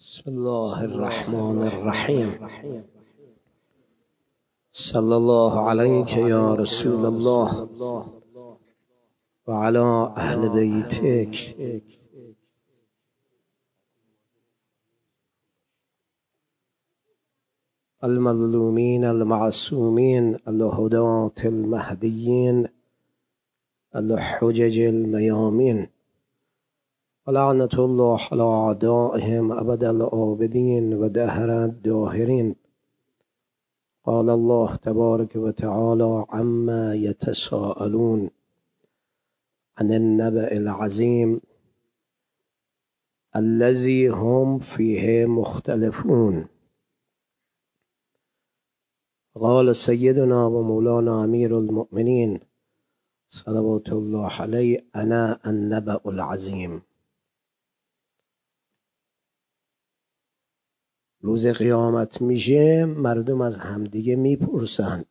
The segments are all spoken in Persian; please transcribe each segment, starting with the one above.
بسم الله الرحمن الرحیم. صلی الله علیک یا رسول الله و علی اهل بیتک. المظلومین المعصومین الهداة المهدیین الحجج المیامین ولعنة الله على أعدائهم أبد الآبدين ودهر الداهرين. قال الله تبارك وتعالى عما يتساءلون عن النبأ العظيم الذي هم فيه مختلفون. قال سيدنا ومولانا أمير المؤمنين صلوات الله عليه أنا النبأ العظيم. روز قیامت میشه، مردم از همدیگه میپرسند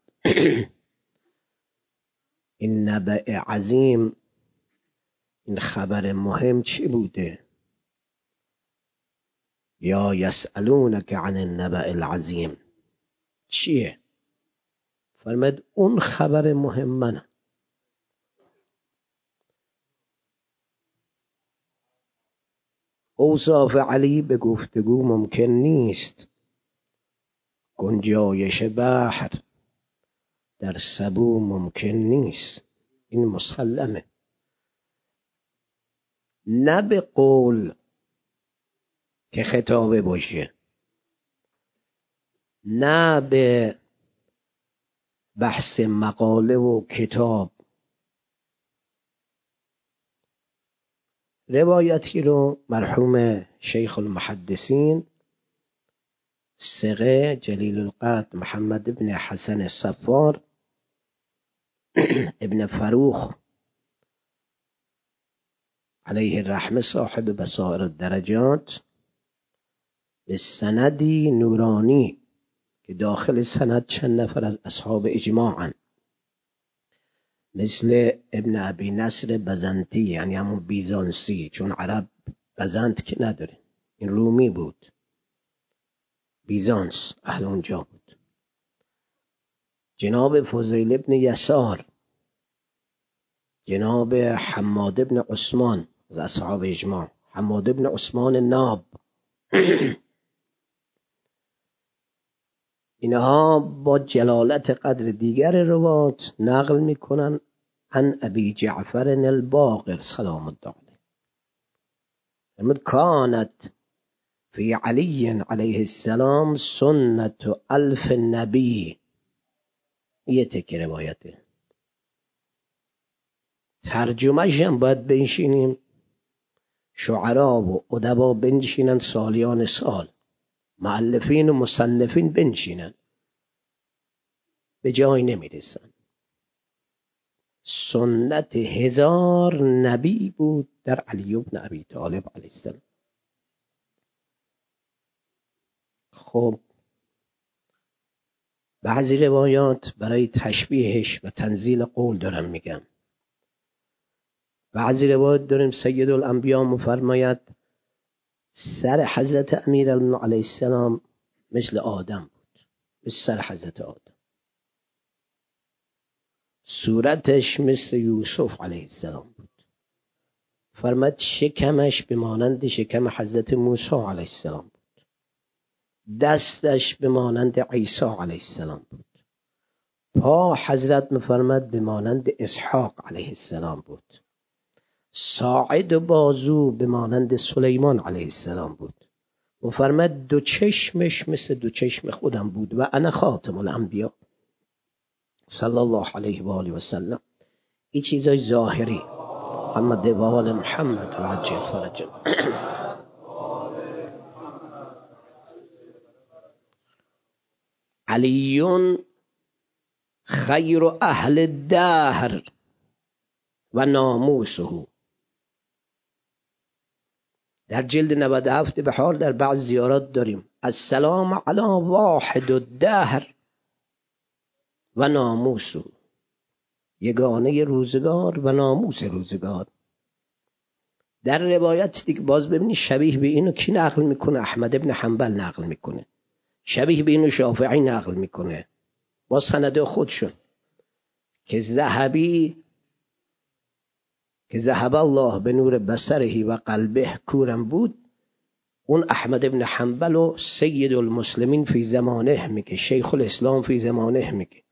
این نبأ عظیم، این خبر مهم چی بوده؟ یا یسألونک عن النبأ العظیم، چیه؟ فرمود اون خبر مهم منه. اوصاف علی به گفتگو ممکن نیست. گنجایش بحر در سبو ممکن نیست، این مسلمه. نه به قول که خطابه باشه، نه به بحث مقاله و کتاب. روایتی رو مرحوم شیخ المحدثین ثقه جلیل القدر محمد بن حسن الصفار ابن فروخ علیه الرحمه صاحب بصائر الدرجات به سندی نورانی که داخل سند چند نفر از اصحاب اجماعن، مثل ابن ابی نصر بزنطی، یعنی همون بیزانسی، چون عرب بزنط که نداره، این رومی بود، بیزانس اهل اونجا بود. جناب فضیل ابن یسار، جناب حماد ابن عثمان از اصحاب اجماع، حماد ابن عثمان ناب اینها با جلالت قدر دیگر روات نقل میکنن عن ابی جعفر الباقر سلام الله علیه کانت فی علی علیه السلام سنت الف نبی. یه تکه روایته، ترجمهش هم باید بنشینیم شعرا و ادبا بنشینن، سالیان سال مؤلفین و مصنفین بنشینن، به جای نمیرسن. سنت 1000 نبی بود در علی بن ابی طالب علیه السلام. خب بعضی روایات برای تشبیهش و تنزیل قول دارم میگم. بعضی روایات داریم سید الانبیا مفرماید سر حضرت امیرالمومنین علیه السلام مثل آدم بود، مثل سر حضرت آدم. صورتش مثل یوسف علیه السلام بود. فرمود شکمش به مانند شکم حضرت موسی علیه السلام بود. دستش به مانند عیسی علیه السلام بود. پا حضرت مفرمود به مانند اسحاق علیه السلام بود. ساعد و بازو به مانند سلیمان علیه السلام بود. مفرمود دو چشمش مثل دو چشم خودم بود و انا خاتم الانبیا صلی الله علیه و آله و سلم. این چیزای ظاهری. محمد و آل محمد و عجل فرجل. علیون خیر اهل الدهر و ناموسه. در جلد 97 بحار در بعض زیارات داریم السلام علی واحد الدهر و ناموسه، یگانه روزگار و ناموس روزگار. در روایت دیگه باز ببینید شبیه به اینو کی نقل میکنه؟ احمد ابن حنبل نقل میکنه. شبیه به اینو شافعی نقل میکنه با سند خودشون که ذهب الله به نور بصره و قلبه کورم بود. اون احمد ابن حنبل و سید المسلمین فی زمانه میگه، شیخ الاسلام فی زمانه میگه.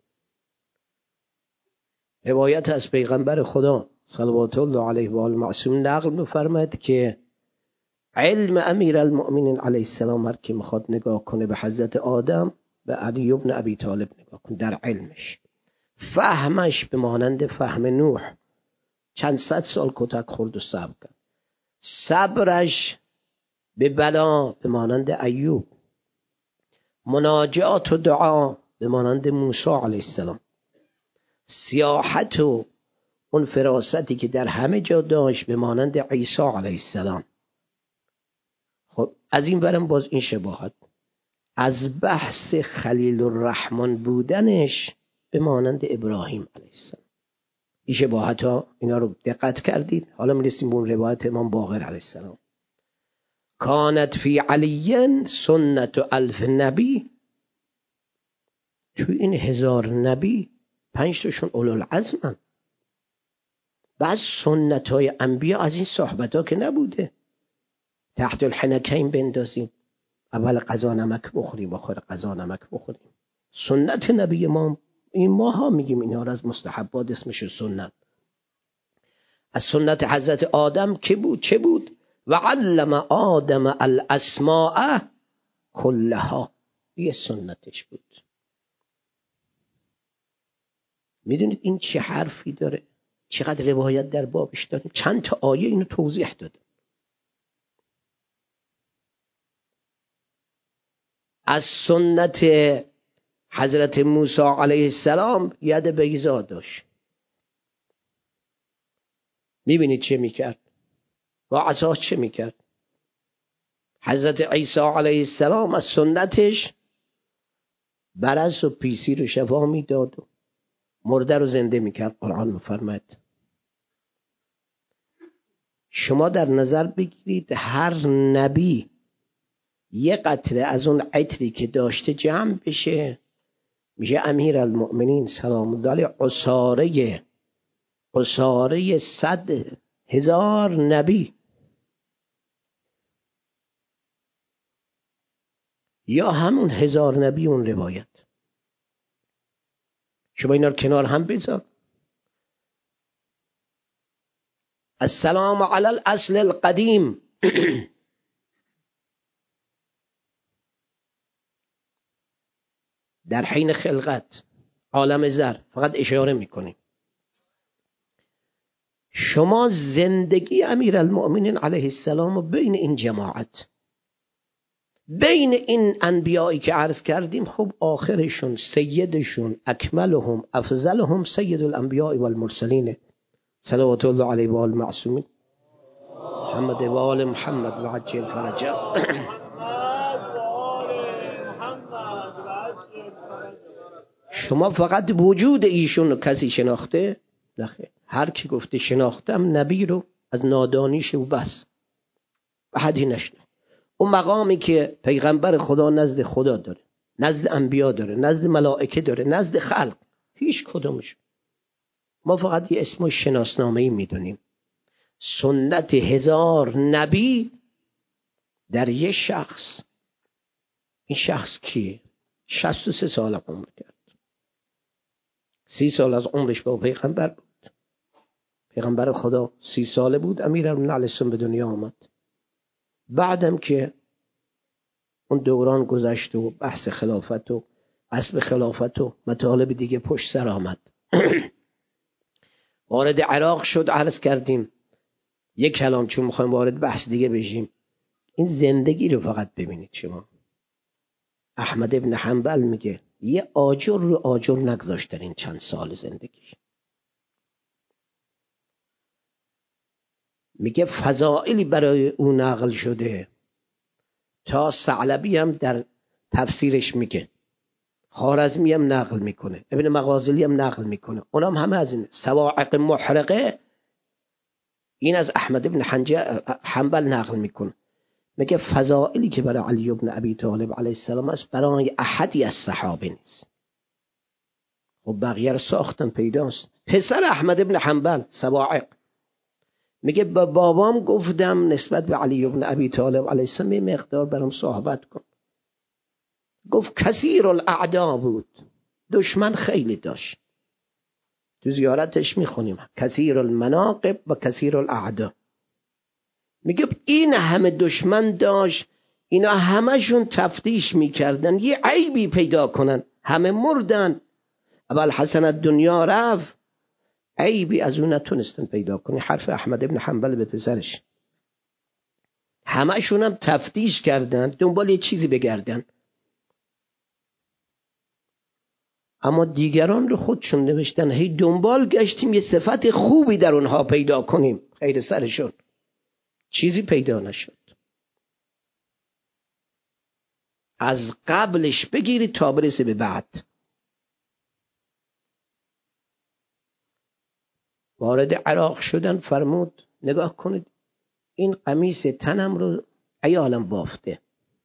روایت از پیغمبر خدا صلوات الله علیه و آله معصوم نقل می‌فرماید که علم امیر المؤمنین علیه السلام هر کی میخواد نگاه کنه به حضرت آدم، به علی ابن ابی طالب نگاه کنه در علمش، فهمش به مانند فهم نوح چند صد سال کتک خورد و صبر کرد، صبرش به بلا به مانند ایوب، مناجات و دعا به مانند موسی علیه السلام، سیاحت و اون فراستی که در همه جا داشت به مانند عیسی علیه السلام. خب از این برم باز این شباهت از بحث خلیل الرحمن بودنش به مانند ابراهیم علیه السلام. این شباهت ها اینا رو دقت کردید؟ حالا میرسیم به اون روایت امام باقر علیه السلام. کانت فی علی سنت الف نبی، توی این 1000 نبی 5 تاشون اولوالعزمن. بعض سنت های انبیا از این صحبت ها که نبوده. تحت الحنکین بندازیم، اول قضا نمک بخوریم آخر قضا نمک بخوریم. سنت نبی ما این ماها میگیم اینا رو از مستحبات اسمش سنت. از سنت حضرت آدم که بود چه بود؟ و علم آدم الاسماء کلها، یه سنتش بود. میدونید این چه حرفی داره؟ چقدر روایت در بابش داره؟ چند تا آیه اینو توضیح داده. از سنت حضرت موسی علیه السلام ید بیضا داشت. میبینید چه میکرد؟ با عصا چه میکرد؟ حضرت عیسی علیه السلام از سنتش برص و پیسی رو شفا میداد و مرده رو زنده میکرد. قرآن میفرماید شما در نظر بگیرید هر نبی یه قطره از اون عطری که داشته جمع بشه، میشه امیر المؤمنین سلام الله علیه عصاره 100,000 نبی. یا همون 1000 نبی اون روایت. شما اینا رو کنار هم بذار. السلام علی الاصل القدیم در حین خلقت عالم زر فقط اشاره میکنیم. شما زندگی امیرالمؤمنین علیه السلام و بین این جماعت، بین این انبیایی که عرض کردیم، خب آخرشون سیدشون اکملهم افضلهم سید الانبیاء والمرسلین صلوات الله علیه و آل معصومین محمد و آل محمد و عجل فرجا. شما فقط وجود ایشون رو کسی شناخته؟ نخیر. هر کی گفته شناختم نبی رو از نادانیش و بس و حدی نشنه. اون مقامی که پیغمبر خدا نزد خدا داره، نزد انبیا داره، نزد ملائکه داره، نزد خلق، هیچ کدومش. ما فقط یه اسم شناسنامه‌ای میدونیم. سنت 1000 نبی در یه شخص. این شخص کیه؟ 63 سال عمر کرد. 30 سال از عمرش با پیغمبر بود. پیغمبر خدا 30 ساله بود امیرالمومنین علیه السلام به دنیا آمد. بعدم که اون دوران گذشت و بحث خلافت و اسب خلافت و مطالب دیگه پشت سر آمد. وارد عراق شد. عرض کردیم یک کلام چون میخوایم وارد بحث دیگه بشیم، این زندگی رو فقط ببینید. شما احمد ابن حنبل میگه یه آجر رو آجر نگذاشتن این چند سال زندگیش. میگه فضائلی برای او نقل شده تا ثعلبی هم در تفسیرش میگه، خوارزمی هم نقل میکنه، ابن مغازلی هم نقل میکنه. اونم همه از این صواعق محرقه این از احمد بن حنبل نقل میکنه، میگه فضائلی که برای علی بن ابی طالب علیه السلام است برای احدی از صحابه نیست. خب بقیه رو ساختن پیداست. پسر احمد بن حنبل سواعق میگه با بابام گفتم نسبت به علی بن ابی طالب علیه السلام یه مقدار برام صحبت کن. گفت کثیر الاعدا بود، دشمن خیلی داشت. تو زیارتش میخونیم کثیر المناقب و کثیر الاعدا. میگه این همه دشمن داشت، اینا همشون تفتیش میکردن یه عیبی پیدا کنن، همه مردن. ابوالحسن الدنیا رفت، عیبی از اون نتونستن پیدا کنی. حرف احمد ابن حنبل به پسرش. همشون هم تفتیش کردن دنبال یه چیزی بگردن، اما دیگران رو خودشون نوشتن هی دنبال گشتیم یه صفت خوبی در اونها پیدا کنیم، خیر سرشون چیزی پیدا نشد. از قبلش بگیرید تا برسه به بعد. وارد عراق شدن، فرمود نگاه کنید این قمیص تنم رو عیالم بافته،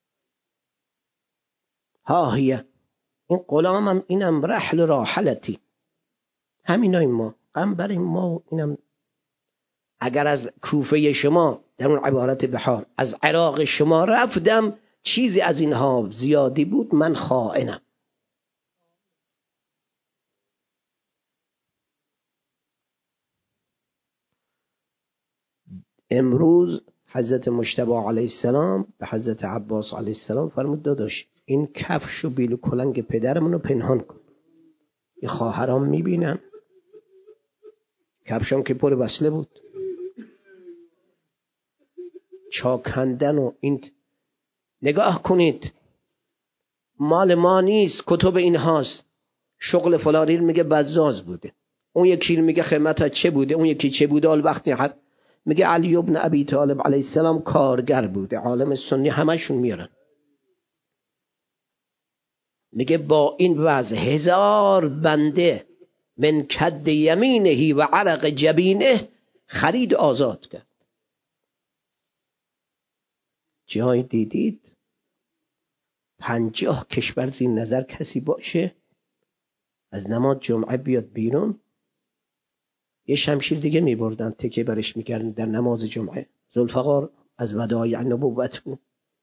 ها هیه این غلامم اینم رحل راحلتی، همینای ما قنبر ما اینم. اگر از کوفه شما در اون عبارت بحار از عراق شما رفتم چیزی از اینها زیادی بود من خائنم. امروز حضرت مجتبی علیه السلام به حضرت عباس علیه السلام فرمود داداش این کفش و بیل و کلنگ پدرمون رو پنهان کن، این خواهرام میبینن. کفشام که پر وصله بود، چاکندن و این. نگاه کنید مال ما نیست، کتب این هاست. شغل فلانی میگه بزاز بوده، اون یکی میگه خدمت چه بوده، اون یکی چه بوده. وقتی میگه علی ابن ابی طالب علیه السلام کارگر بوده، عالم سنی همشون میارن. میگه با این وضع 1000 بنده من کد یمینهی و عرق جبینه خرید آزاد کرد. جای دیدید 50 کشور زین نظر کسی باشه از نماز جمعه بیاد بیرون یه شمشیر دیگه میبردن تکه برش میکردن در نماز جمعه. ذوالفقار از ودایع نبوت بود،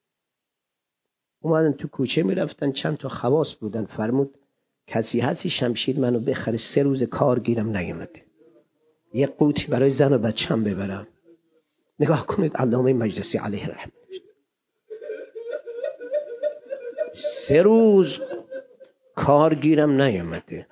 اومدن تو کوچه میرفتن، چند تا خواص بودن، فرمود کسی هستی شمشیر منو بخره 3 روز کار گیرم نیومده، یه قوطی برای زن و بچم ببرم. نگاه کنید علامه مجلسی علیه رحمت 3 روز کار گیرم نیومده.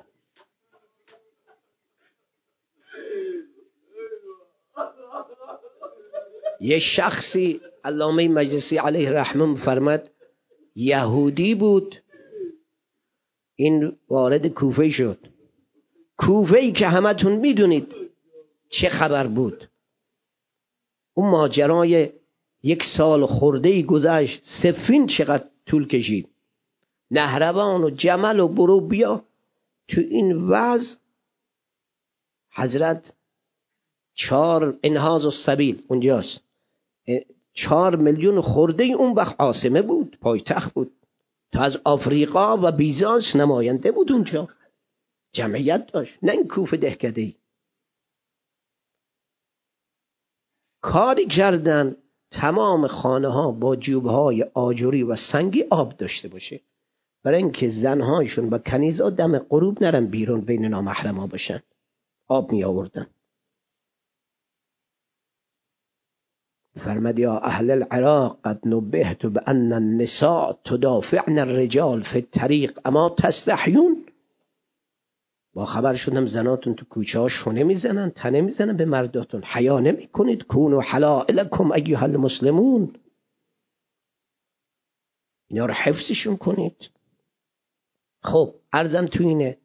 یه شخصی علامه مجلسی علیه رحمت فرمد یهودی بود، این وارد کوفه شد. کوفه‌ای که همتون میدونید چه خبر بود. اون ماجرای 1 سال خورده‌ای گذشت، سفین چقدر طول کشید، نهروان و جمل و برو بیا. تو این وضع حضرت 4 انهاض السبیل اونجاست، 4 میلیون خورده اون وقت عاصمه بود، پایتخت بود. تا از آفریقا و بیزانس نماینده بود اونجا، جمعیت داشت، نه این کوفه دهکده‌ای. کاری کردن تمام خانه ها با جوبهای آجوری و سنگی آب داشته باشه، برای اینکه زنهایشون و کنیزا دم غروب نرن بیرون بین نامحرما باشن، آب می آوردن. فرمد یا اهل العراق قد نبهت بان النساء تدافعن الرجال فی الطریق اما تستحیون. با خبر شدم زناتون تو کوچه ها شونه میزنن، تنه میزنن به مرداتون، حیا نمی کنید. کونوا حلائلکم ایها المسلمون، اینا رو حفظشون کنید. خب عرضم تو اینه،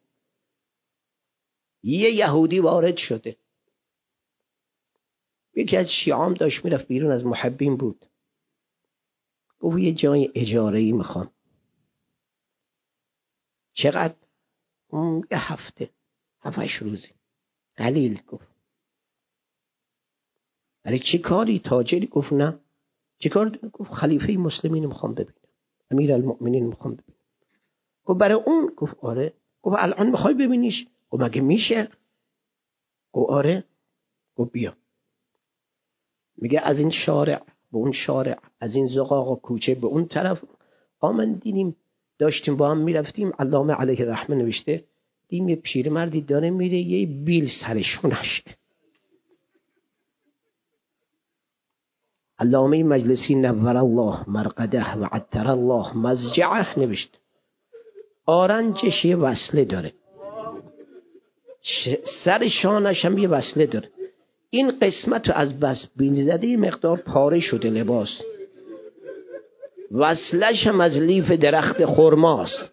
یه یهودی وارد شده، یکی از شیعام داشت میرفت بیرون، از محبین بود، گفت یه جای اجاره‌ای میخوام. چقدر؟ یه هفته، 7-8 روزی. قلیل گفت. برای چه کاری؟ تاجری؟ گفت نه. چه کار داری؟ گفت خلیفه مسلمین میخوام ببینم، امیرالمؤمنین میخوام ببینم. گفت برای اون؟ گفت آره. گفت الان میخوای ببینیش؟ گفت مگه میشه؟ گفت آره. گفت بیا. میگه از این شارع به اون شارع، از این زقاق کوچه به اون طرف آمن دیدیم، داشتیم با هم میرفتیم، علامه علیه رحمه نوشته، دیدیم یه پیرمردی داره میره، یه بیل سرشونش. علامه مجلسی نور الله مرقده و عطر الله مضجعه نوشت، آرنجش یه وصله داره، سر شانش هم یه وصله داره، این قسمت رو از بس بیل زده یه مقدار پاره شده لباس، وصلش هم از لیف درخت خرماست.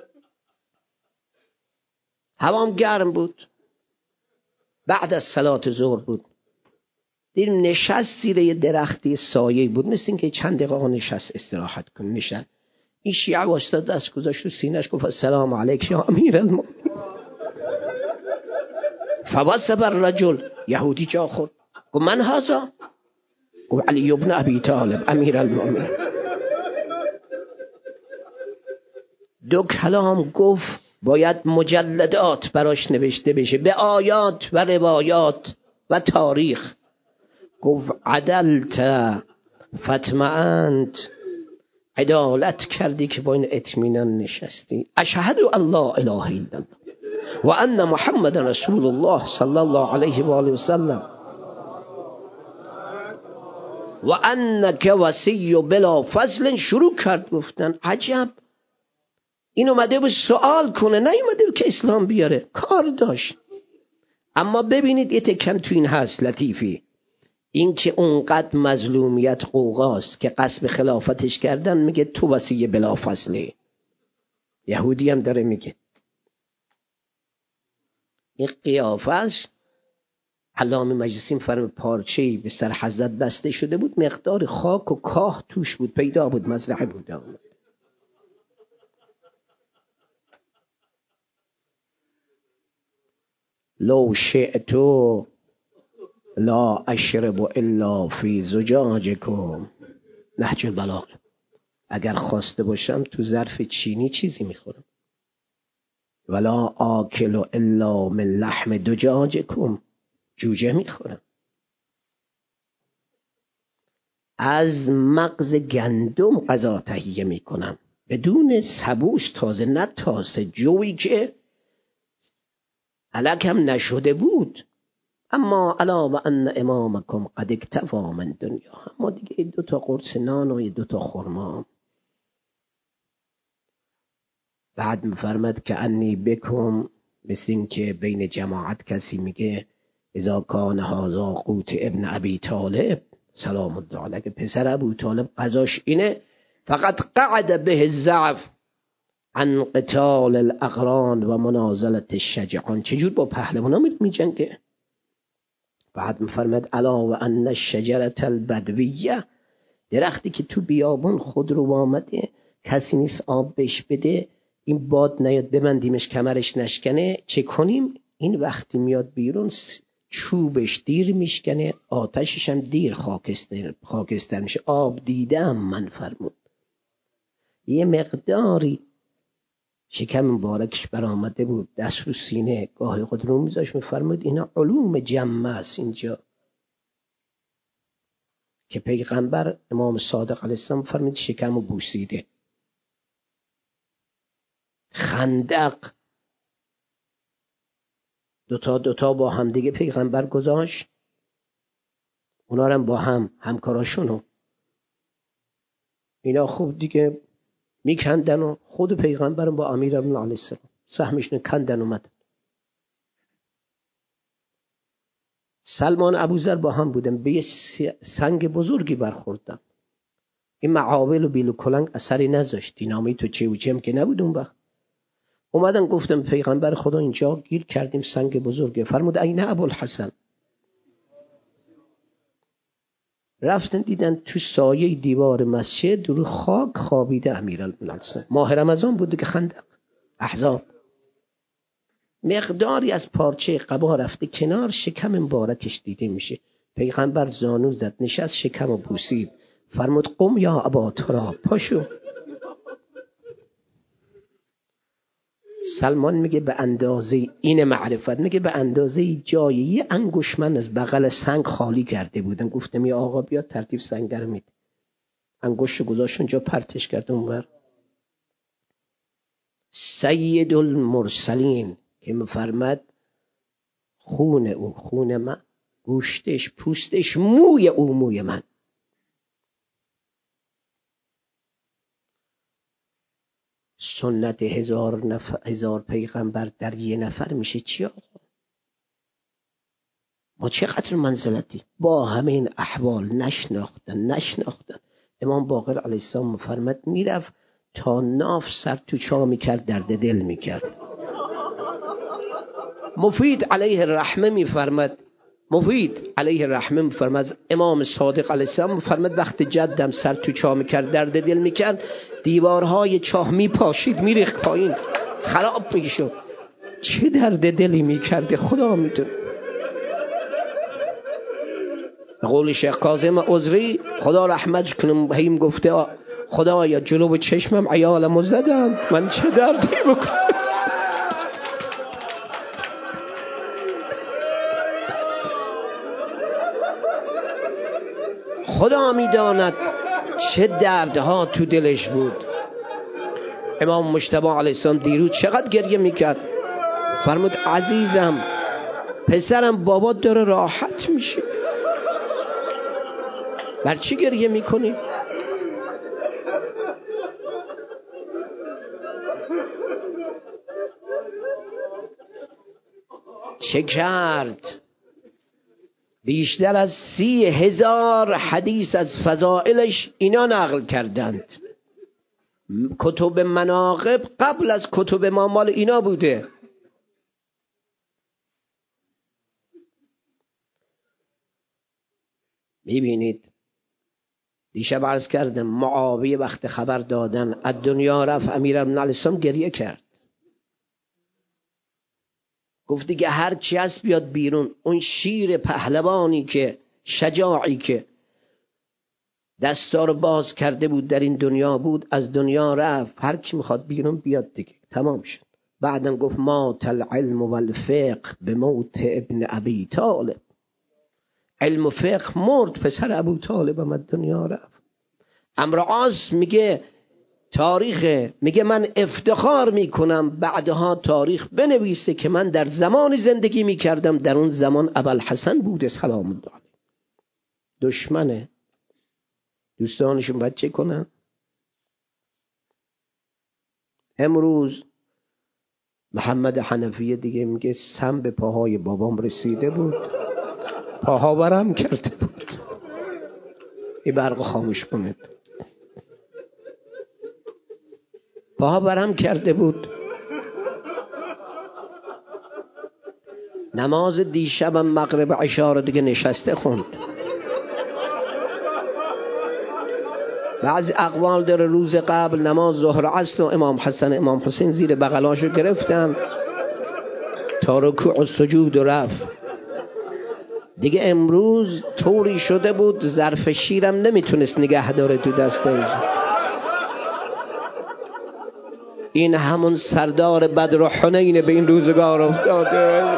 هوام گرم بود، بعد از صلات ظهر بود، دیدیم نشست زیر یه درختی سایه بود، مثل این که چند دقیقه نشست استراحت کن. نشست، این شیعه واسطه دست گذاشت رو سینه‌اش، گفت السلام علیک یا امیرالمؤمنین. فوثب الرجل، یهودی جا خورد، گفت من هذا؟ گفت علی ابن ابی طالب امیرالمؤمنین. دو کلام گفت باید مجلدات براش نوشته بشه به آیات و روایات و تاریخ. گفت عدلت فتمعنت، عدالت کردی که با این اطمینان نشستی. اشهد الله اله الا الله و ان محمد رسول الله صلی الله علیه و آله و سلم و انک وصی بلا فضل. شروع کرد گفتن عجب، این اومده بود سوال کنه، نه اومده بود که اسلام بیاره، کار داشت. اما ببینید یه تکم تو این هست لطیفی، این که اونقدر مظلومیت قوقاست که قصد خلافتش کردن، میگه تو وصی بلا فضلی. یهودی هم داره میگه این قیافش. علامه مجلسی فرم پارچه‌ای به سر حضرت بسته شده بود، مقدار خاک و کاه توش بود، پیدا بود، مزرعه بود. لو شئت لا اشرب الا فی زجاجکم. نهج البلاغه. اگر خواسته باشم تو ظرف چینی چیزی میخورم. ولا آکل الا من لحم دجاجکم، جوجه میخورم. از مغز گندم غذا تهیه میکنم بدون سبوس، تازه نه تازه، جویی که علکم نشده بود. اما الا و ان امامکم قد اکتفی من دنیا، اما دیگه 2 تا قرص نان و 2 تا خرما. بعد میفرمد که انی بکم، مثل این که بین جماعت کسی میگه اذا کان هذا قوت ابن ابی طالب سلام الله علیه، پسر ابو طالب غذاش اینه، فقط قعد به الضعف عن قتال الاقران و منازله الشجعان. چجور با پهلوانا میجنگه. بعد میفرماد الا و ان الشجره البدویه، درختی که تو بیابون خود رو آمده، کسی نیست آب بهش بده، این باد نیاد ببندیمش کمرش نشکنه، چه کنیم؟ این وقتی میاد بیرون چوبش دیر میشکنه، آتشش هم دیر خاکستر میشه. آب دیدم من فرمود. یه مقداری شکم مبارکش برآمده بود، دست رو سینه، گاهی خود رو میذاش، میفرمود اینا علوم جمع است اینجا، که پیغمبر امام صادق علیه السلام فرمود شکم رو بوسیده. خندق 2 تا با هم دیگه پیغمبر گذاشت، اونا رو با هم همکاراشونو اینا خوب دیگه میکندن و خود پیغمبر با امیر ابن علیه السلام سهمشون کندن اومد. سلمان ابوذر با هم بودن، به یه سنگ بزرگی برخوردن، این معاول و بیل و کلنگ اثری نذاشت، دینامیت و چه و چم که نبود. اون وقت اومدن گفتم پیغمبر خدا اینجا گیر کردیم سنگ بزرگه. فرمود این ابوالحسن. رفتن دیدن تو سایه دیوار مسجد رو خاک خوابیده امیرالمؤمنین. ماه رمضان بود که خندق احزاب، مقداری از پارچه قبا رفته کنار، شکم مبارکش دیده میشه، پیغمبر زانو زد، نشست، شکم و بوسید، فرمود قم یا ابا تراب، پاشو. سلمان میگه به اندازه این معرفت، میگه به اندازه جای یه انگوش من از بغل سنگ خالی کرده بودم. گفتم یا آقا بیا ترتیب سنگ رو میده. انگوش گذاشت اونجا، پرتش کرد اونور. سید المرسلین که میفرمد خون او خون من، گوشتش پوستش موی او موی من. سنت هزار پیغمبر در یه نفر میشه چی آقا؟ ما چقدر منزلتی با همین احوال نشناختن. امام باقر علیه السلام میفرمد میرفت تا ناف سر تو چا میکرد، درد دل میکرد. مفید علیه الرحمه میفرمد امام صادق علیه السلام میفرمد وقت جدم سر تو چاه میکرد، درد دل میکرد، دیوارهای چاه میپاشید، میریخت پایین، خراب میشد. چه درد دلی میکرده خدا میدونه. به قول شیخ کاظم عذری خدا رحمتش کنه، بهیم گفته خدایا جلو چشمم عیالمو زدن، من چه دردی بکنم. خدا میداند چه دردها تو دلش بود. امام مجتبی علیه السلام دیروز چقدر گریه میکرد. فرمود عزیزم پسرم بابا داره راحت میشه، بر چی گریه میکنی؟ چه کرد؟ بیشتر از 30,000 حدیث از فضائلش اینا نقل کردند. کتب مناقب قبل از کتب ما مال اینا بوده. میبینید دیشب عرض کردم معاویه وقت خبر دادن از دنیا رفت، امیرالمومنین علیه السلام گریه کرد. گفت دیگه هر چی هست بیاد بیرون. اون شیر پهلوانی که شجاعی که دستا رو باز کرده بود در این دنیا بود، از دنیا رفت، هر کی میخواد بیرون بیاد دیگه، تمام شد. بعدم گفت مات العلم والفقه به موت ابن ابی طالب. علم و فقه مرد، پسر ابو طالب هم از دنیا رفت. عمرو عاص میگه تاریخ، میگه من افتخار میکنم بعدها تاریخ بنویسه که من در زمانی زندگی میکردم در اون زمان ابوالحسن بوده سلام الله علیه. دشمنه، دوستانشون باید چه کنن؟ امروز محمد حنفیه دیگه میگه سم به پاهای بابام رسیده بود، پاها برم کرده بود. این برق خاموش کنید. پاها برم کرده بود. نماز دیشبم مغرب عشا رو دیگه نشسته خوند. بعضی اقوال داره روز قبل نماز ظهر عصر و امام حسن امام حسین زیر بغلاشو گرفتن تا رکوع و سجود و رفت. دیگه امروز طوری شده بود ظرف شیرم نمیتونست نگه داره تو دستش. این همون سردار بدر و حنین به این روزگار افتاده.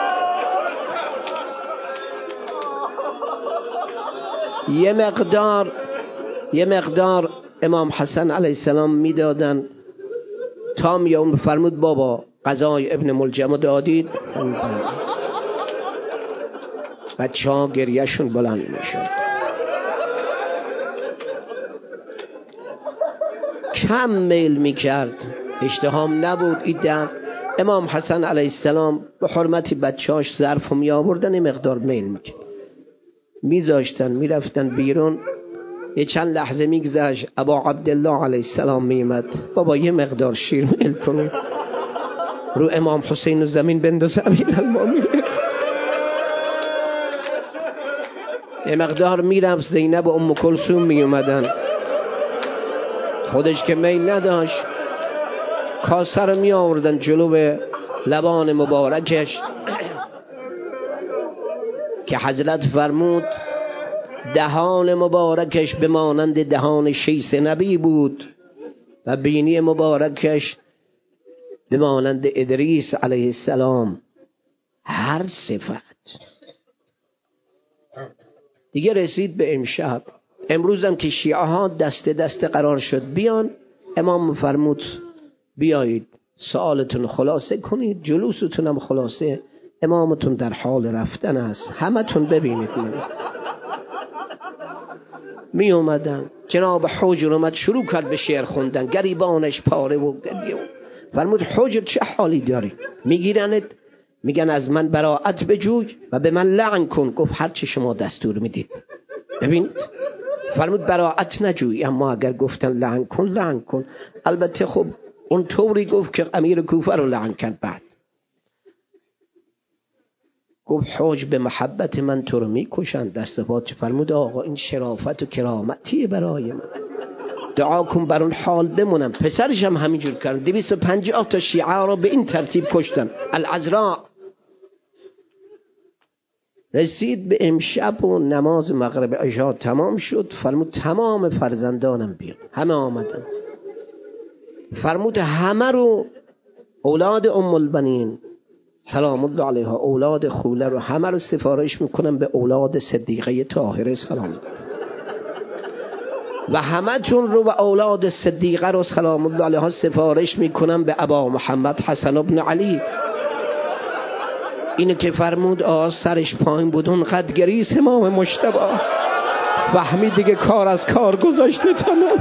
یه مقدار امام حسن علیه السلام میدادن تا میام فرمود بابا قضای ابن ملجم دادید. بچه ها گریهشون بلند میشد. کم میل میکرد، اشتهام نبود. ایدن امام حسن علیه السلام به حرمتی بچه هاش ظرف می آوردن، این مقدار میل میکرد، میذاشتن میرفتن بیرون. یه چند لحظه میگذشت ابا عبدالله علیه السلام میمد، بابا یه مقدار شیر میل کنون رو امام حسین و زمین بندازه امیرالمومنین. یه مقدار میرفت زینب و ام کلثوم میومدن، خودش که میل نداشت کاسه رو می آوردن جلو لبان مبارکش که حضرت فرمود دهان مبارکش به مانند دهان شیس نبی بود و بینی مبارکش به مانند ادریس علیه السلام. هر صفت دیگه رسید به امشب. امروز هم که شیعه ها دست دست قرار شد بیان، امام فرمود بیایید سوالتون خلاصه کنید، جلوستون هم خلاصه، امامتون در حال رفتن است، همه تون ببینید. من می اومدن جناب حجر اومد شروع کرد به شعر خوندن، گریبانش پاره و گریه. فرمود حجر چه حالی داری؟ میگیرنت میگن از من براءت بجوی و به من لعن کن. گفت هر چی شما دستور میدید. ببینید فرمود براءت نجوی، اما اگر گفتن لعن کن لعن کن. البته خب اون طوری گفت که امیر کوفه رو لعن کرد. بعد گفت حج به محبت من تو رو میکشن. دست پات فرمود آقا این شرافت و کرامتیه برای من، دعا کن بر اون حال بمونم. پسرش هم همینجور کردن. 250 تا شیعه را به این ترتیب کشتن. العذراء رسید به امشب و نماز مغرب عشا تمام شد. فرمود تمام فرزندانم بیان. همه آمدن. فرمود همه رو اولاد ام البنین سلام الله علیها، اولاد خوله رو همه رو سفارش میکنم به اولاد صدیقه طاهره سلام الله، و همه تون رو و اولاد صدیقه رو سلام الله علیها سفارش میکنم به ابا محمد حسن ابن علی. اینه که فرمود سرش پایین بود اونقدر گریست امام مجتبی، فهمید دیگه کار از کار گذاشته تمام.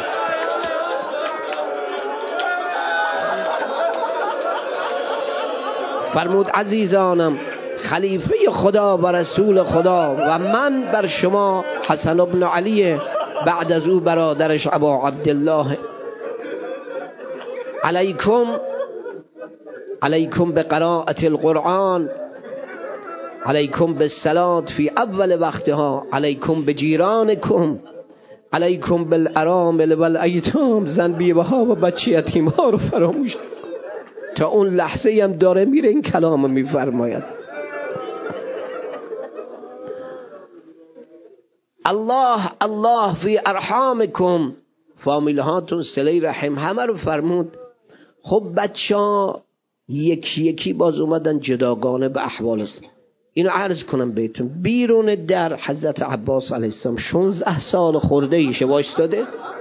فرمود عزیزانم خلیفه خدا و رسول خدا و من بر شما حسن ابن علی، بعد از او برادرش ابا عبدالله، علیکم به قراءت القرآن، علیکم بالصلاة فی اول وقتها، علیکم به جیرانکم، علیکم بالارامل والایتام. زن بیوه ها و بچه یتیم ها رو فراموش. تا اون لحظه هم داره میره این کلام میفرماید. الله الله فی ارحامکم، فامیل هاتون صله رحم همه رو فرمود. خب بچه ها یکی یکی باز اومدن جداگانه به احوال است. اینو عرض کنم بهتون، بیرون در حضرت عباس علیه السلام 16 سال خورده ایشه وایستاده،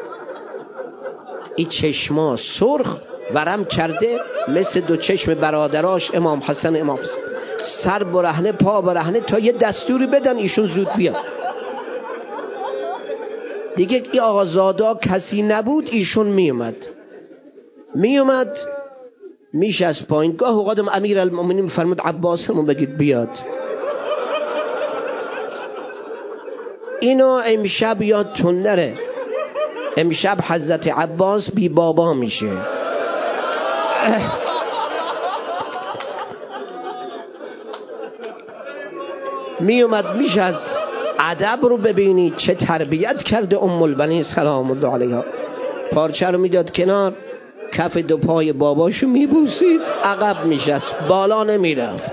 این چشما سرخ ورم کرده مثل دو چشم برادراش امام حسن امام حسین، سر برهنه پا برهنه، تا یه دستوری بدن ایشون زود بیاد. دیگه این آقازادا کسی نبود، ایشون میومد میشه از پایین. گاه اوقاتم امیر المؤمنین فرمود عباسمون بگید بیاد. اینو امشب یادتون نره، امشب حضرت عباس بی بابا میشه. میومد میشه از ادب رو ببینید چه تربیت کرده ام البنین سلام الله علیها. پارچه رو میداد کنار، کف دو پای باباشو میبوسید، عقب میشست، بالا نمیرفت.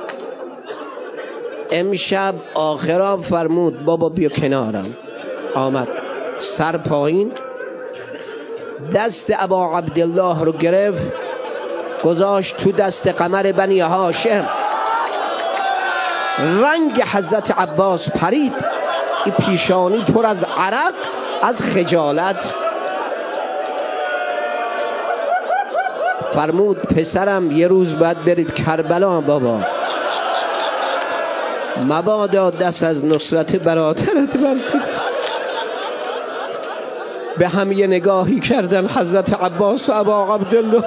امشب آخرا فرمود بابا بیا کنارم. آمد سر پایین، دست ابا عبدالله رو گرفت گذاشت تو دست قمر بنی هاشم. رنگ حضرت عباس پرید، این پیشانی پر از عرق از خجالت. فرمود پسرم یه روز باید برید کربلا بابا، مبادا دست از نصرت برادرت بردید. به هم یه نگاهی کردن حضرت عباس و ابا عبدالله.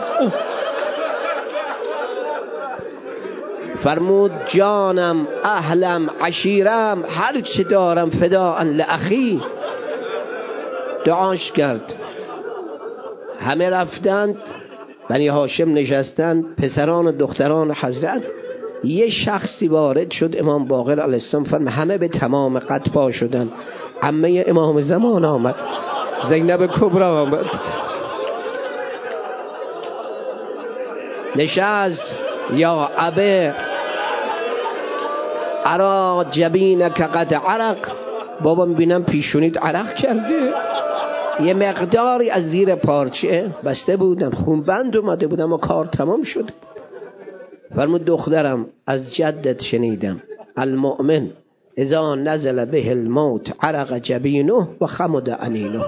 فرمود جانم اهلم عشیرم هر چه دارم فداء لاخی. دعاش کرد. همه رفتند، بنی هاشم نشستند، پسران و دختران حضرت. یه شخصی وارد شد، امام باقر علیه السلام فرمود همه به تمام قد پا شدن. عمه امام زمان آمد، زینب کبری آمد، نشست. یا ابه ارا جبینک قد عرق، بابا میبینم پیشونیت عرق کرده. یه مقداری از زیر پارچه بسته بودن، خون بند اومده بودم و کار تمام شده. فرمود دخترم از جدت شنیدم المؤمن اذا نزل به الموت عرق جبینه و خمد انینه.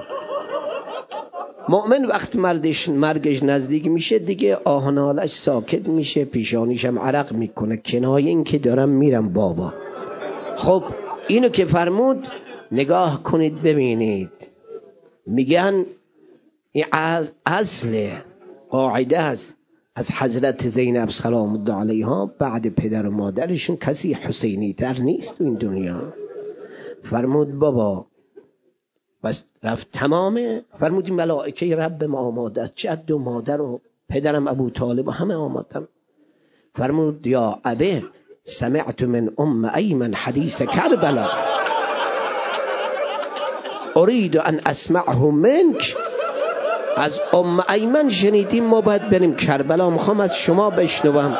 مؤمن وقت مرگش نزدیک میشه دیگه آهنالش ساکت میشه، پیشانیشم عرق میکنه، کنایه این که دارم میرم بابا. خب اینو که فرمود نگاه کنید ببینید، میگن این اصل قاعده است از حضرت زینب سلام الله علیها بعد پدر و مادرشون کسی حسینی تر نیست تو این دنیا. فرمود بابا بس رفت تمامه. فرمود این ملائکه رب ما آماده، جد و مادر و پدرم ابو طالب و همه آمادن. فرمود یا ابه سمعت من ام ایمن حدیث کربلا اريد ان اسمعه منک. از ام ایمن شنیدیم ما باید بریم کربلا، میخوام از شما بشنوم.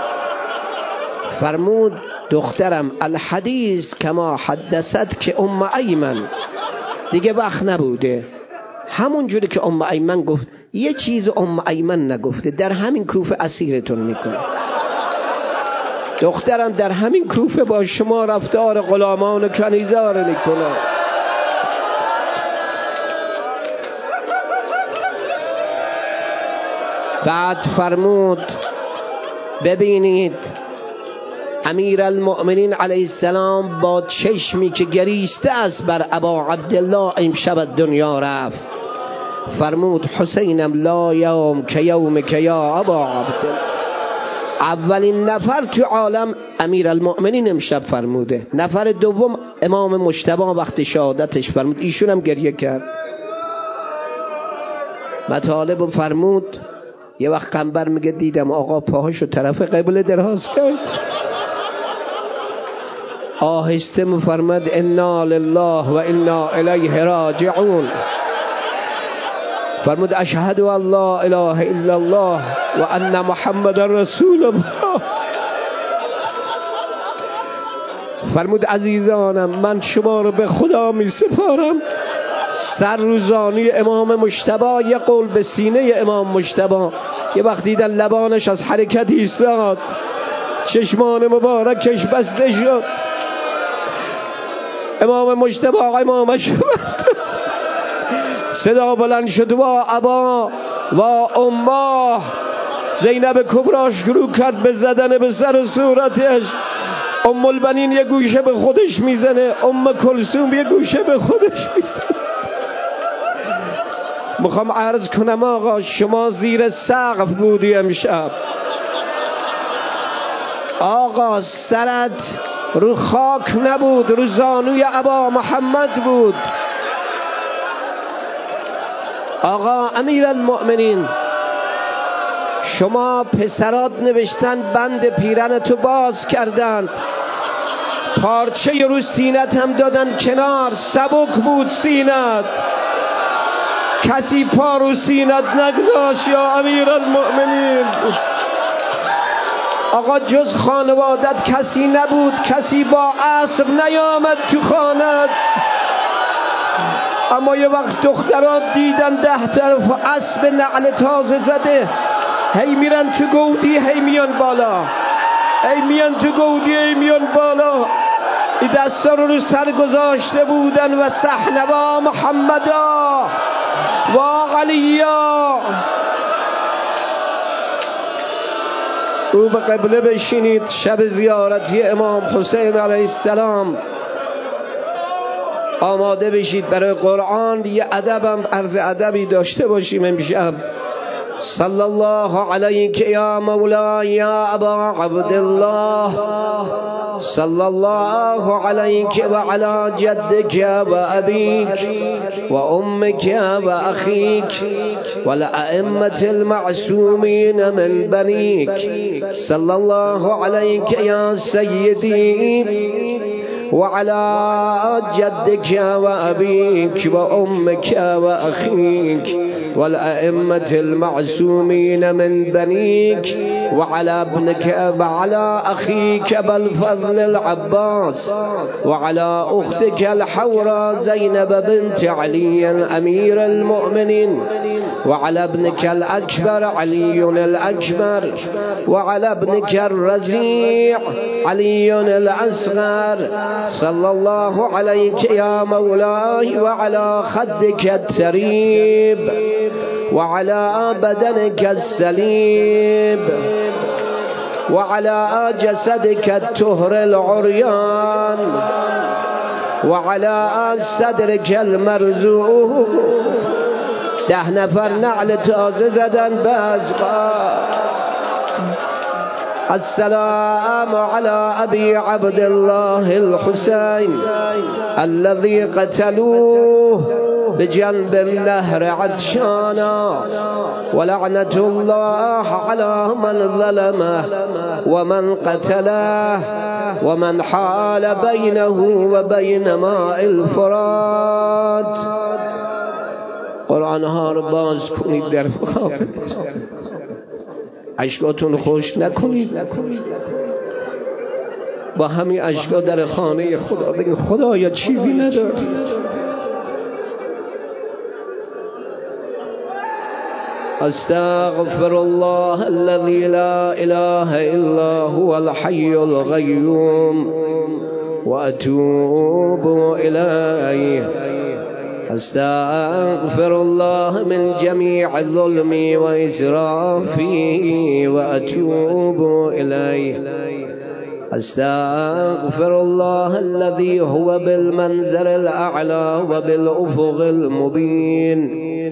فرمود دخترم الحدیث کما حدثت که ام ایمن، دیگه وقت نبوده. همون جوری که ام ایمن گفت یه چیز ام ایمن نگفته، در همین کوفه اسیرتون میکنه. دخترم در همین کوفه با شما رفتار غلامان و کنیزار میکنه. بعد فرمود ببینید امیر المؤمنین علیه السلام با چشمی که گریسته است بر ابا عبدالله امشب دنیا رفت. فرمود حسینم لا یوم که یوم که یا ابا عبدالله. اولین نفر تو عالم امیر المؤمنین امشب فرموده، نفر دوم امام مجتبی وقت شهادتش فرمود، ایشون هم گریه کرد. مطالب فرمود یه وقت قنبر میگه دیدم آقا پاهاشو طرف قبله دراز کرد، آهسته مفرمد انا لله و انا الیه راجعون. فرمود اشهد ان لا اله الا الله و ان محمد رسول الله. فرمود عزیزانم من شما رو به خدا می سپارم، سر روزانی امام مجتبی، یه قول به سینه امام مجتبی. یه وقت دیدن لبانش از حرکت ایستاد، چشمان مبارکش بسته شد. امام مجتبی امامش صدا بلند شد و ابا و امه. زینب کبرا شروع کرد به زدن به سر و صورتش. ام البنین یه گوشه به خودش میزنه، ام کلثوم یه گوشه به خودش میزنه. میخوام عرض کنم آقا شما زیر سقف بودی امشب، آقا سرت رو خاک نبود، رو زانوی ابا محمد بود. آقا امیر المؤمنین شما پسرات نوشتن بند پیرنتو باز کردن، پارچه رو سینت هم دادن کنار، سبک بود سینت، کسی پا رو سینت نگذاشت یا امیر المؤمنین. آقا جز خانوادت کسی نبود، کسی با اسب نیامد تو خانت. اما یه وقت دخترات دیدن 10 طرف اسب نعل تازه زده، هی میرن تو گودی هی میان بالا، هی میان تو گودی هی میان بالا. این دستا رو سر گذاشته بودن و صحنوا محمدا و علیا. او به قبله بشینید، شب زیارتی امام حسین علیه السلام آماده بشید برای قرآن. یه ادبم عرض ادبی داشته باشیم امشب. صلی الله علیک یا مولا یا ابا عبدالله، صلی الله علیک و علی جدک و ابیک و امک و اخیک و الائمة المعصومین من بنیک. صلی الله علیک یا سیدی وعلى جدك وأبيك وأمك وأخيك والأئمة المعصومين من بنيك وعلى ابنك وعلى أخيك بالفضل العباس وعلى أختك الحوراء زينب بنت علي أمير المؤمنين وعلى ابنك الأكبر علي الأكبر وعلى ابنك الرزيع علي الأصغر صلى الله عليك يا مولاي وعلى خدك التريب وعلى بدنك السليب وعلى جسدك التهر العريان وعلى صدرك المرزوق 10 نفر نعل تازه زدن بازقا السلام على أبي عبد الله الحسين الذي قتلوه بجنب النهر عطشانا ولعنة الله على من ظلمه ومن قتله ومن حال بينه وبين ماء الفرات. قرآن ها رو باز کنید در خواب اشکاتون خوش نکنید با همین اشکا در خانه خدا بگید خدایا چیزی نداری. استغفر الله الذي لا اله الا هو الحي القيوم واتوب اليه. استغفر الله من جميع ظلمي وإسرافي وأتوب إليه. استغفر الله الذي هو بالمنزل الأعلى وبالأفق المبين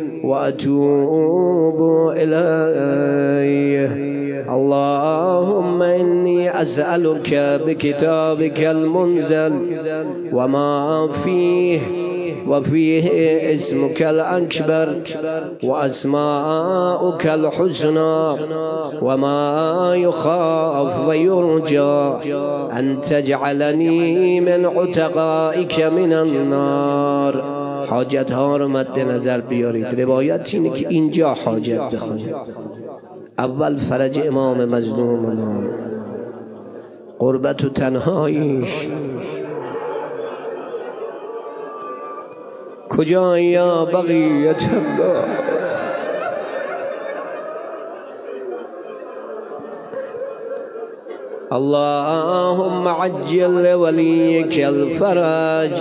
وأتوب إليه. اللهم إني أسألك بكتابك المنزل وما فيه وفيه اسمك الأكبر وأسماؤك الحسنى وما يخاف ويرجى أن تجعلني من عتقائك من النار. حاجت ها رو مد نظر بیارید. روایت اینه که اینجا حاجت بخونید. اول فرج امام مظلوم، قربت و تنهاییش کجا یا بقیت الله. اللهم عجل لوليك الفرج.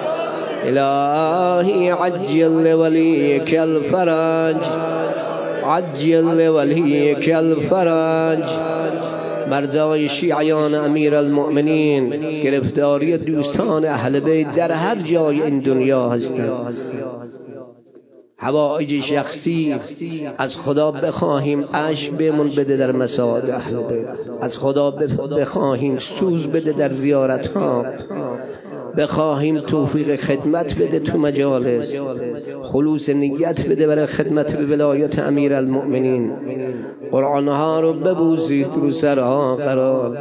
إلهي عجل لوليك الفرج، عجل لوليك الفرج. مرزای شیعیان امیر المؤمنین، گرفتاری دوستان اهل بیت در هر جای این دنیا هستند. حوائج شخصی از خدا بخواهیم اشک بهمون بده در مساعد اهل بیت، از خدا بخواهیم سوز بده در زیارت ها، بخواهیم توفیق خدمت بده تو مجالس، خلوص نیت بده برای خدمت به ولایت امیر المؤمنین. قرآن ها رو ببوسید رو سرها قرار.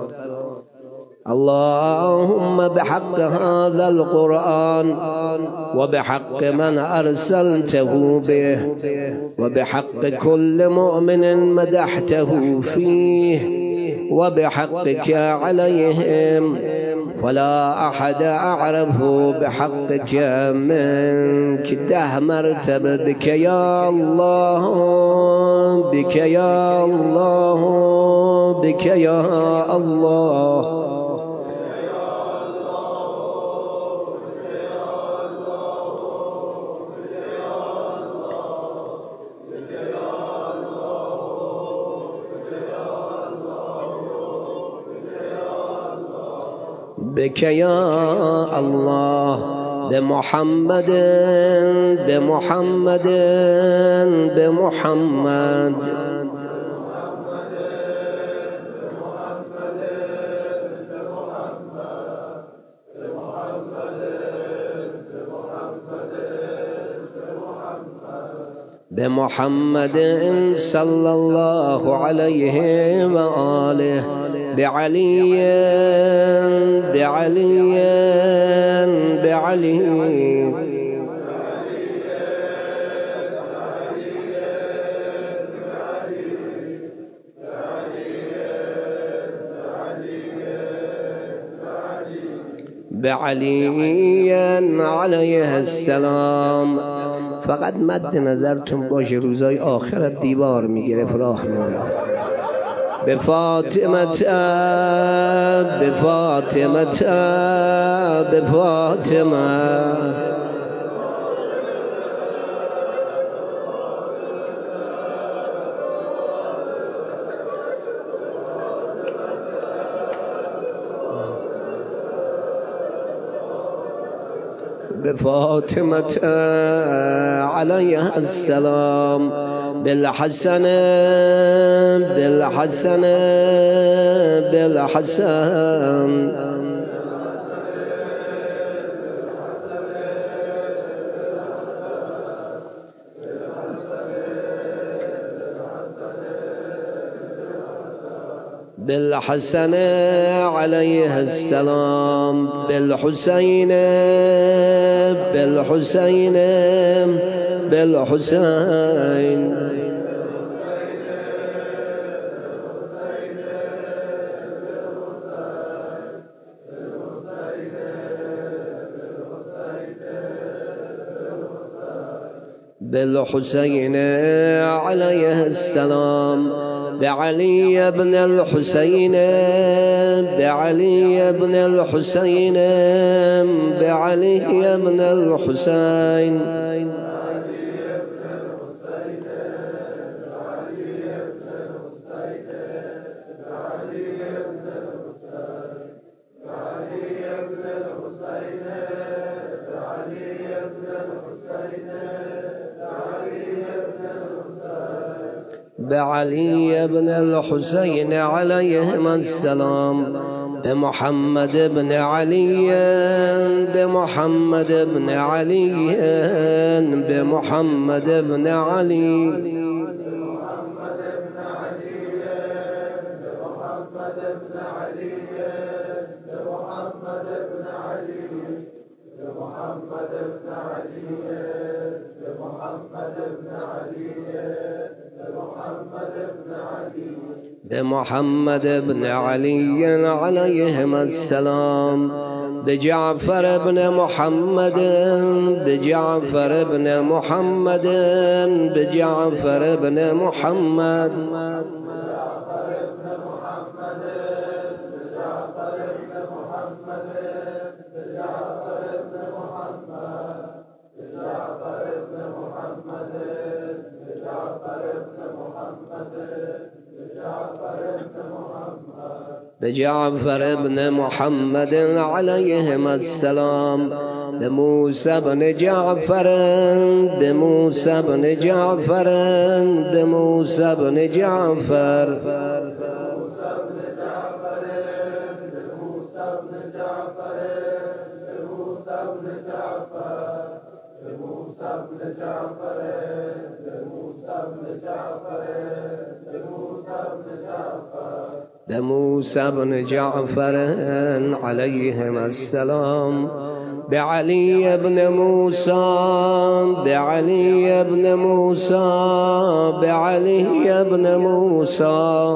اللهم بحق هذا القرآن وبحق من أرسلته به وبحق كل مؤمن مدحته فيه وبحقك عليهم ولا أحد أعرف بحقك منك. 10 مرتبة بك يا الله، بك يا الله، بك يا الله. بك يا الله بمحمد بمحمد بمحمد. بمحمد صلى الله عليه وآله بعلي بعلي بعلي بعلی علیه السلام. فقط مد نظرتون باشه روزای آخرت دیوار میگرفت راه میرفت. به فاطمه به فاطمه به فاطمه بفاطمة عليها السلام بالحسن بالحسن بالحسن بالحسن عليه السلام بالحسين بالحسين بالحسين بالحسين عليه السلام بعلي بن الحسين بعلي بن الحسين بعلي بن الحسين بعلي بن الحسين عليهما السلام بمحمد بن علي بمحمد بن علي بمحمد بن علي بمحمد بن علي عليهما السلام بجعفر بن محمد بجعفر بن محمد بجعفر بن محمد بجعفر بن محمد عليهما السلام بموسى بن جعفر بموسى بن جعفر بموسى بن جعفر بموسى بن جعفر عليهما السلام بعلي بن موسى بعلي بن موسى بعلي بن موسى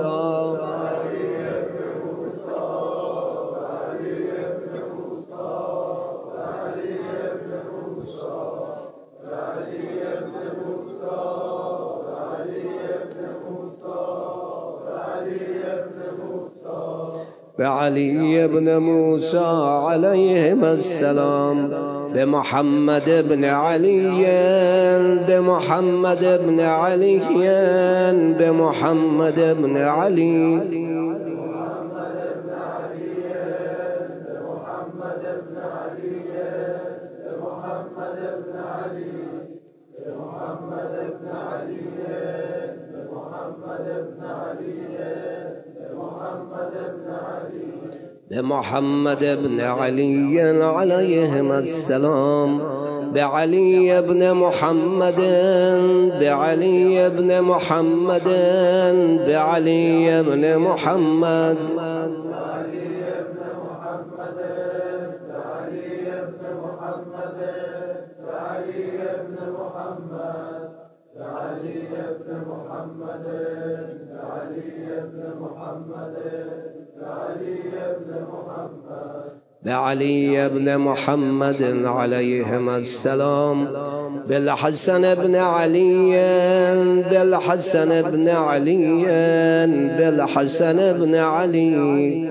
بعلي بن موسى عليهما السلام بمحمد بن علي بمحمد بن علي بمحمد بن علي بمحمد بن علي عليهما السلام بعلي بن محمد بعلي بن محمد بعلي بن محمد بعلي بن محمد عليهم السلام بالحسن بن علي بالحسن بن علي بالحسن بن علي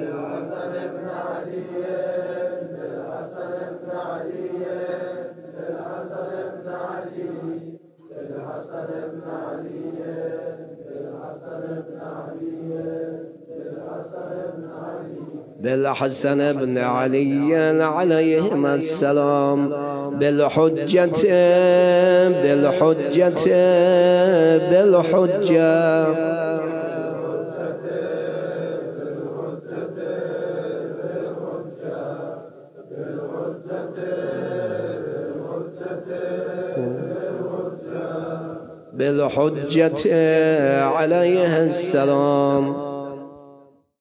بالحسن بن علي عليهما السلام بالحجة بالحجة بالحجة بالحجة عليه السلام